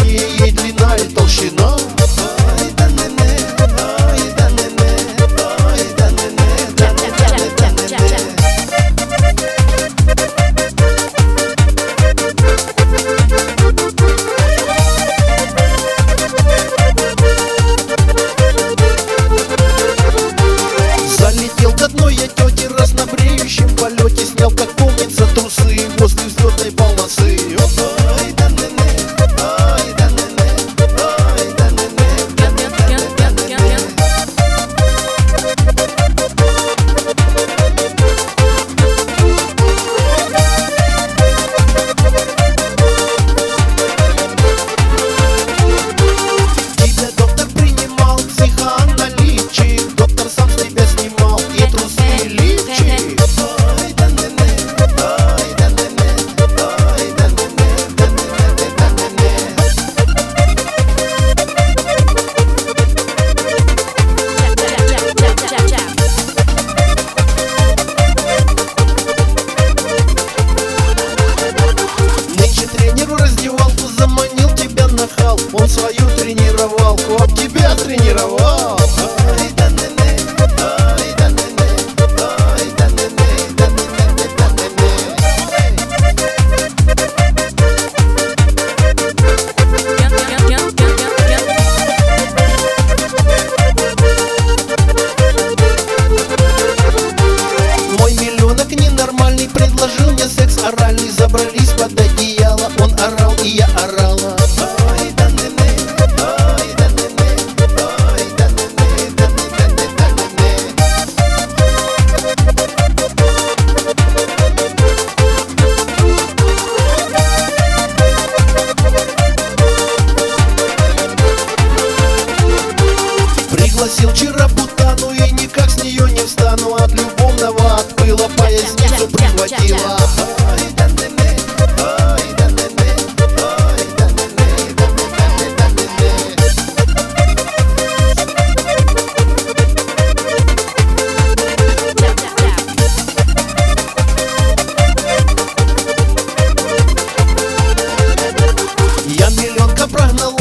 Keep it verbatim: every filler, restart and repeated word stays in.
расстояние, ей длина и толщина. Ой, да не не, ой, да не не, ой, да не не, да не не, да не не. Залетел к одной я тете раз на бреющем полете, снял, как помнится, трусы возле взлетной полосы. Ой, да не не, ой, да не не, ой, да не не, да не не, да не не. Тебя доктор принимал, психоаналитик, доктор сам с тебя снимал и трусы, и лифчик. Ой, да не не, ой, да не не, ой, да не не, да не не, да не не. Нынче тренеру раздевалку заманил, тебя нахал. Он свою тренировалку об тебя тренировал. Ой, да не не, ой, да не не, ой, да не не, да не не, да не не. Мой миллионок ненормальный предложил мне секс оральный. Забрались под одеяло, он орал и я орала. Ой, да не не, ой, да не не, ой, да не не, да не не, да не не. Пригласил вчера Путану и никак с нее не встану. От любовного отпыла поясницу прихватила. Ой, да не не, ой, да не не, ой, да не не, да не не, да не не. Я миллионка прогнала.